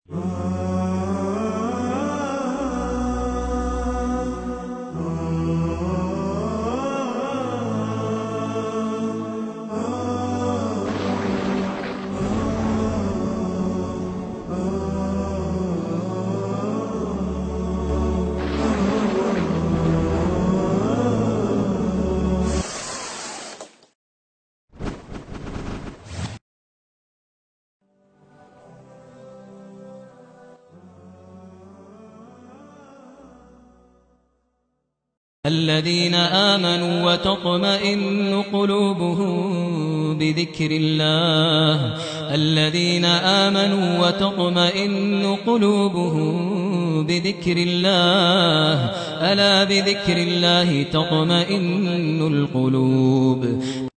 الذين آمنوا وتطمئن قلوبهم بذكر الله. الذين آمنوا وتطمئن قلوبهم بذكر الله. ألا بذكر الله تطمئن القلوب.